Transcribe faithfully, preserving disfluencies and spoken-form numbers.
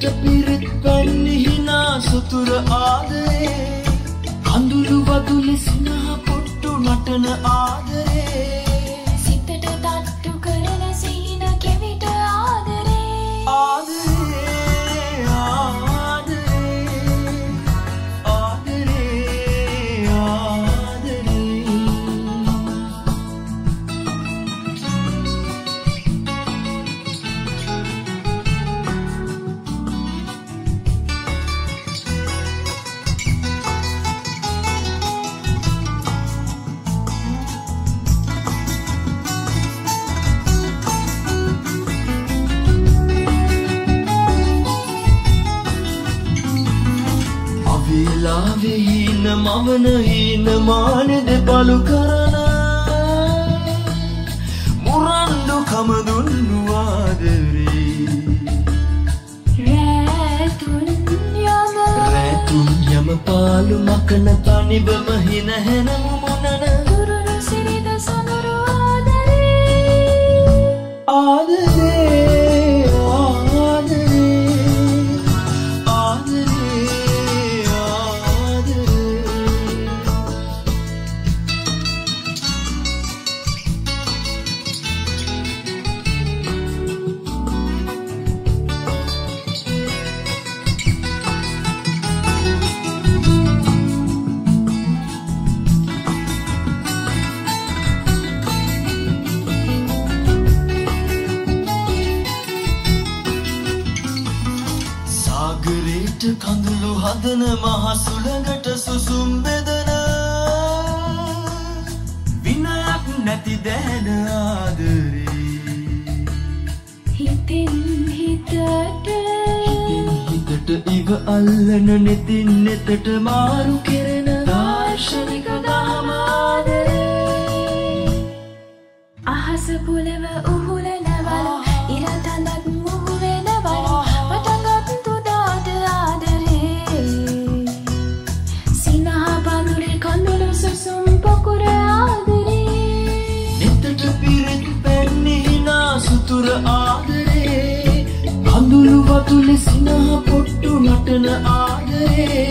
පිරිත් පැන්නි හිනා සුතුර ආදරේ කඳුළු වදුලි සිනහ පොට්ටු නටන ආදරේ සිතට තට්ටු කරන සීන කෙවිට ආදරේ ආදරේ ආදරේ ආදරේ ආදරේ අවිලාවේ හීන මවන හීන මානෙද බලු කරන මුරණ්ඩු කම දුන්නු ආදරේ රැතුන් යම රැතුන් යම පාලු මකන තනිබම හින හැන මුමුණන තුරුරු සිරිද සඳුරු ආදරේ ආදරේ ආදරේ ආදරේ ආදරේ සාගරේට කඳුළු හදන මහ සුළඟට සුසුම් බෙදන විනයක් නැති දැන ආදරේ හිතින් හිතට හිතින් හිතට ඉව අල්ලන නෙතින් නෙතට මාරු කෙරෙන දාර්ශනික දහම ආදරේ අහස පුලව උහුලන වල ඉරතඳක් මුහු වෙන වල පටගත් තුදාට ආදරේ සිනහ පඳුරේ කඳුළු සුසුම් පොකුර ආදරේ නෙතට පිරිත් පැන්නි හිනා සුතුර ආදරේ කඳුළු වතුලි සිනහ පොට්ටු නටන ආදරේ